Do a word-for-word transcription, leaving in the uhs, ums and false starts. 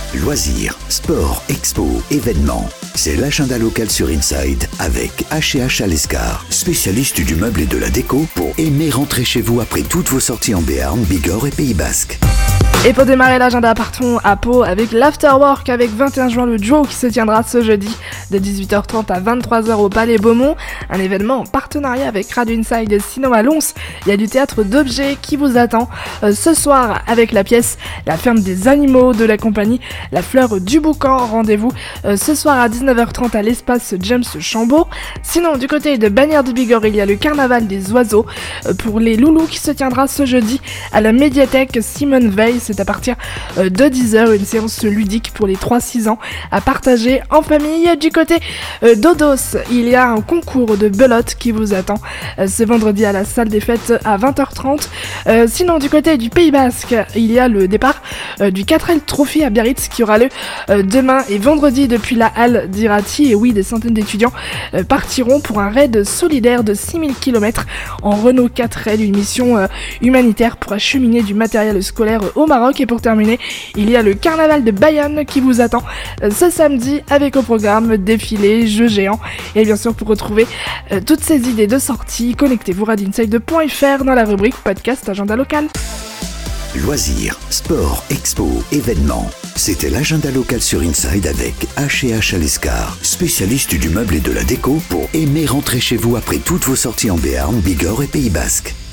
Loisirs, sport, expo, événements. C'est l'agenda local sur Inside avec H et H Alescar, spécialiste du meuble et de la déco pour aimer rentrer chez vous après toutes vos sorties en Béarn, Bigorre et Pays Basque. Et pour démarrer l'agenda, partons à Pau avec l'Afterwork avec vingt et un juin le duo qui se tiendra ce jeudi de dix-huit heures trente à vingt-trois heures au Palais Beaumont. Un événement en partenariat avec Radio Inside et Cinéma Lons. Il y a du théâtre d'objets qui vous attend euh, ce soir avec la pièce La ferme des animaux de la compagnie La Fleur du Boucan. Rendez-vous euh, ce soir à dix-neuf heures trente à l'espace James Chambaud. Sinon, du côté de Bagnères de Bigorre, il y a le carnaval des oiseaux euh, pour les loulous qui se tiendra ce jeudi à la médiathèque Simone Veil. C'est à partir de dix heures, une séance ludique pour les trois six ans à partager en famille. Du côté d'Odos, il y a un concours de belote qui vous attend ce vendredi à la salle des fêtes à vingt heures trente. Euh, sinon, du côté du Pays Basque, il y a le départ euh, du quatre L Trophy à Biarritz qui aura lieu euh, demain et vendredi depuis la halle d'Irati. Et oui, des centaines d'étudiants euh, partiront pour un raid solidaire de six mille kilomètres en Renault quatre L, une mission euh, humanitaire pour acheminer du matériel scolaire au Maroc. Et pour terminer, il y a le carnaval de Bayonne qui vous attend euh, ce samedi avec au programme défilé, jeux géants. Et bien sûr, pour retrouver euh, toutes ces idées de sortie, connectez-vous radio inside point f r dans la rubrique podcast agenda local. Loisirs, sport, expo, événements. C'était l'agenda local sur Inside avec H et H Alescar, spécialiste du meuble et de la déco pour aimer rentrer chez vous après toutes vos sorties en Béarn, Bigorre et Pays Basque.